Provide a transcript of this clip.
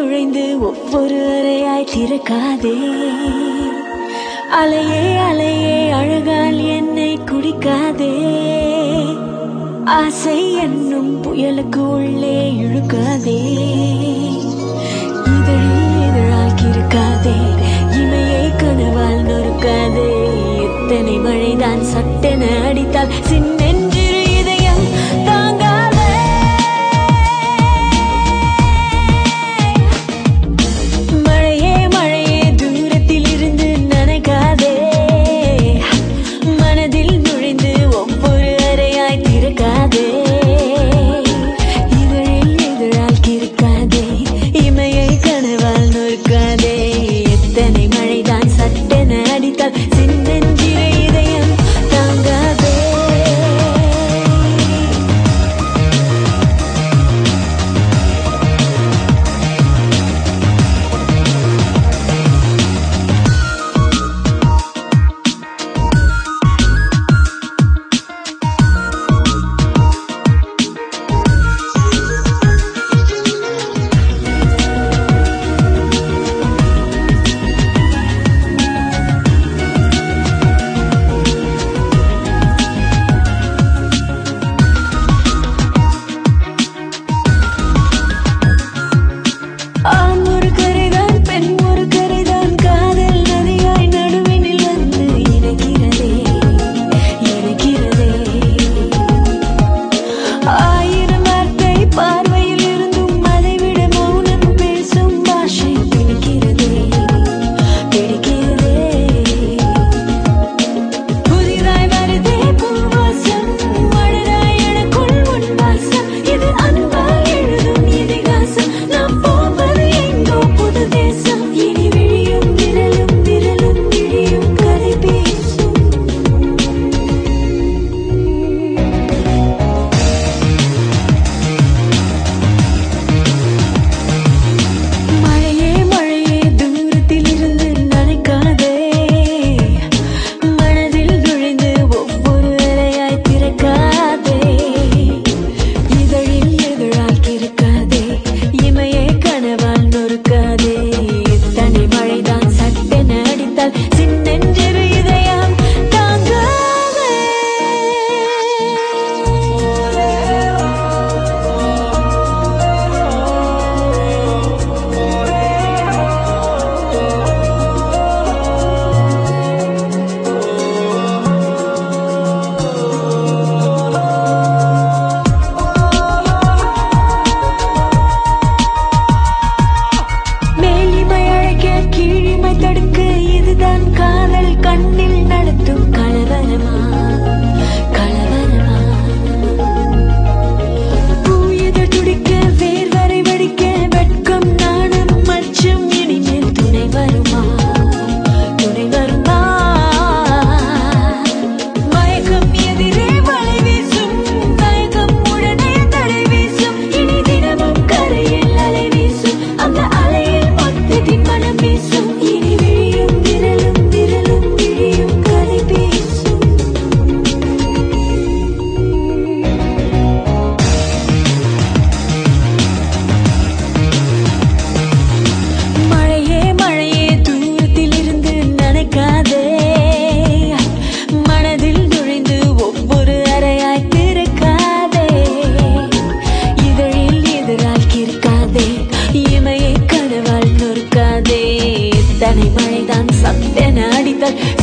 நுழைந்து ஒவ்வொரு அறையாய் திறக்காதே. அலையே அலையே அழகால் என்னை குடிக்காதே. ஆசை என்னும் புயலுக்கு உள்ளே இழுக்காதே. இதழில் இதழாக்கி இருக்காதே. இமையை கனவால் நொறுக்காதே. எத்தனை மழைதான் சட்டென அடித்தால் சின்னெஞ்சிறு இதயம் தாங்காதே. மழையே மழையே தூரத்தில் இருந்து நனைக்காதே. மனதில் நுழைந்து ஒவ்வொரு அறையாய் திறக்காதே. இதழில் இதழால் கிறுக்காதே. இமையை கனவால் நொறுக்காதே. எத்தனை மழைதான் சட்டென அடித்தால் சின்னெஞ்சிறு இதயம் தாங்காதே. ஆண் ஒரு கரைதான் பெண் ஒரு கரைதான் காதல் நதியாய் நடுவினில் வந்து இணைக்கிறதே இணைக்கிறதே. ஆயிரம் வார்த்தை பார்வையில் இருந்தும் அதைவிட மௌனம் பேசும் பாஷை பிடிக்கிறதே பிடிக்கிறதே. புதிதாய் வருதே பூவாசம் மழதாய் எனக்குள் உன் வாசம். இது அன்பால் எழுதும் இதிகாசம். நாம் போவது எங்கோ புது தேசம். இனி விழியும் விரலும் விரலும் விழியும் கதை பேசும். மழையே மழையே தூரத்தில் இருந்து நனைக்காதே. மனதில் நுழைந்து ஒவ்வொரு அறையாய் திறக்காதே. இதழில் இதழால் கிறுக்காதே. இமையை கனவால் நொறுக்காதே. எத்தனை மழைதான் சட்டென அடித்தால் சின்னெஞ்சிறு இதயம் தாங்காதே. மேலிமை அழைக்க கீழிமை தடுக்க இதுதான் காதல் கண்ணில் நடத்தும் கலவரமா கலவரமா. பூயது துடிக்க வேர்வரை வடிக்க வெட்கம் நாணம் மச்சம் இனிமேல் துணை வருமா துணை வருமா. மயக்கம் எதிரே வலை வீசும் மயக்கம் உடனே தடை வீசும். இனி தினமும் கரையில் அலை வீசும். அந்த அலையில் மொத்தத்தின் மனம் வீசும். இனி விழியும் விரலும் விரலும் விழியும் கதை பேசும். மழையே மழையே தூரத்தில் இருந்து நனைக்காதே. மனதில் நுழைந்து ஒவ்வொரு அறையாய் திறக்காதே. இதழில் இதழால் கிறுக்காதே. இமையை கனவால் நொறுக்காதே. எத்தனை மழைதான் சட்டென அடித்தால்